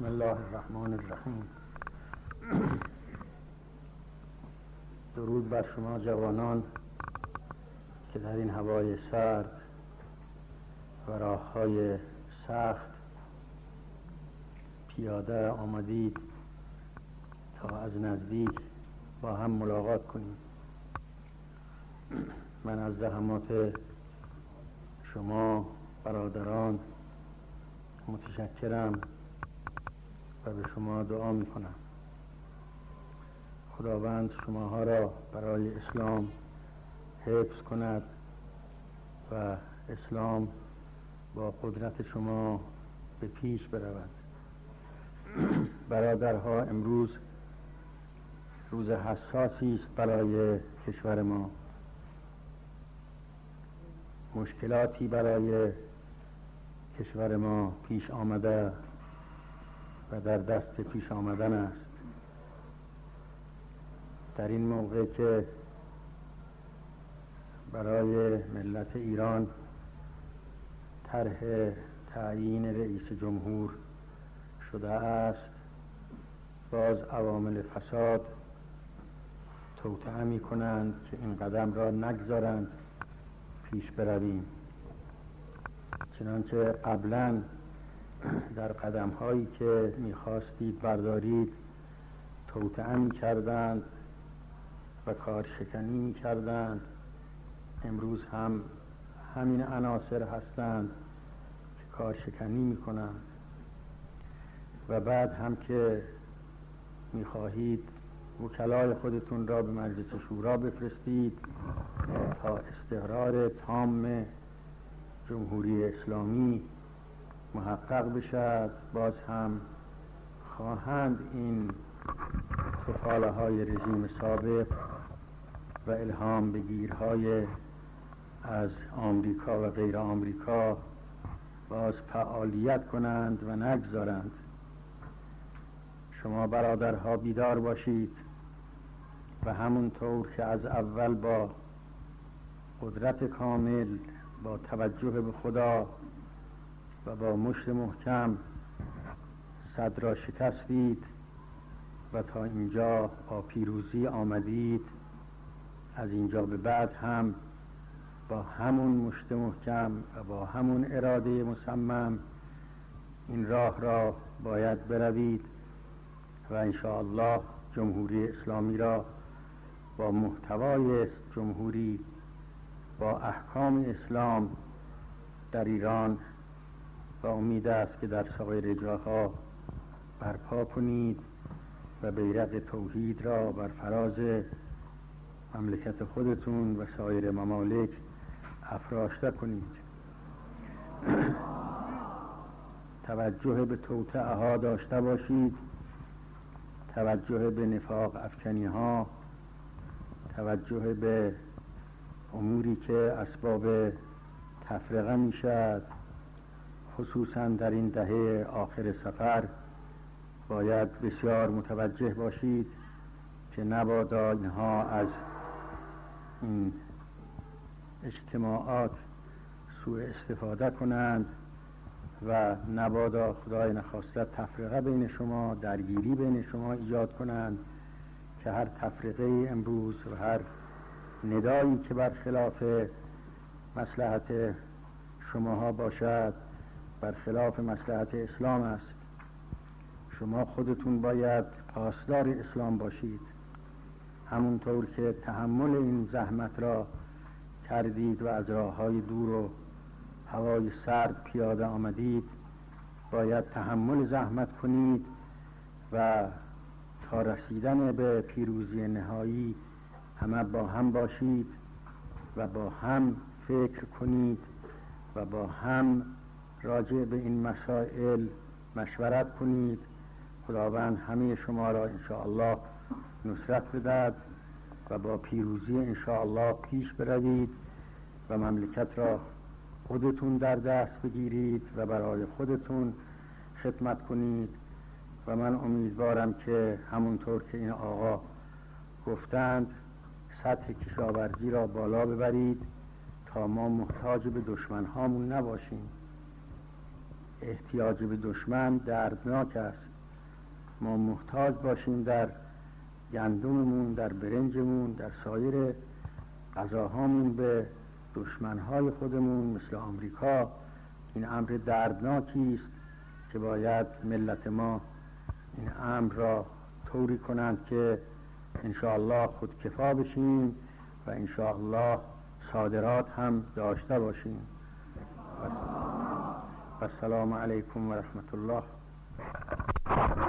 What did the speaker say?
بسم الله الرحمن الرحیم. درود بر شما جوانان که در این هوای سرد و راههای سخت پیاده آمدید تا از نزدیک با هم ملاقات کنیم. من از زحمات شما برادران متشکرم و به شما دعا می کنم. خداوند شماها را برای اسلام حفظ کند و اسلام با قدرت شما به پیش برود. برادرها، امروز روز حساسی است برای کشور ما. مشکلاتی برای کشور ما پیش آمده و در دست پیش آمدن است. در این موقع که برای ملت ایران طرح تعیین رئیس جمهور شده است، باز عوامل فساد توطئه می کنند که این قدم را نگذارند پیش برویم. چنانچه قبلا در قدم هایی که میخواستید بردارید توطئه میکردند و کارشکنی میکردند، امروز هم همین عناصر هستند که کارشکنی میکنند و بعد هم که میخواهید وکلای خودتون را به مجلس شورا بفرستید تا استقرار تام جمهوری اسلامی محقق بشد، باز هم خواهند این تفاله های رژیم سابق و الهام بگیرهای از آمریکا و غیر آمریکا باز فعالیت کنند و نگذارند. شما برادرها بیدار باشید و همونطور که از اول با قدرت کامل، با توجه به خدا و با مشت محکم صد را شکستید و تا اینجا با پیروزی آمدید، از اینجا به بعد هم با همون مشت محکم و با همون اراده مصمم این راه را باید بروید و انشاءالله جمهوری اسلامی را با محتوای جمهوری، با احکام اسلام در ایران و امید است که در سایر جاها برپا کنید و بیرق توحید را بر فراز مملکت خودتون و سایر ممالک افراشته کنید. توجه به توطئه ها داشته باشید، توجه به نفاق افکنی ها، توجه به اموری که اسباب تفرقه می شد، خصوصا در این دهه آخر سفر باید بسیار متوجه باشید که نبادا اینها از این اجتماعات سوء استفاده کنند و نبادا خدای نخواسته تفرقه بین شما، درگیری بین شما ایجاد کنند که هر تفرقه امروز و هر ندایی که برخلاف مصلحت شماها باشد برخلاف مصلحت اسلام است. شما خودتون باید پاسدار اسلام باشید. همونطور که تحمل این زحمت را کردید و از راههای دور و هوای سرد پیاده آمدید، باید تحمل زحمت کنید و تا رسیدن به پیروزی نهایی همه با هم باشید و با هم فکر کنید و با هم راجع به این مسائل مشورت کنید. خداوند همه شما را انشاءالله نصرت بدهد و با پیروزی انشاءالله پیش بروید و مملکت را خودتون در دست بگیرید و برای خودتون خدمت کنید و من امیدوارم که همونطور که این آقا گفتند سطح کشاورزی را بالا ببرید تا ما محتاج به دشمن هامون نباشیم. احتیاج به دشمن دردناک است. ما محتاج باشیم در گندممون، در برنجمون، در سایر غذاهامون به دشمنهای خودمون مثل آمریکا، این امر دردناکی است که باید ملت ما این امر را طوری کنند که انشاءالله خودکفا بشیم و انشاءالله صادرات هم داشته باشیم. و السلام علیکم و رحمت الله.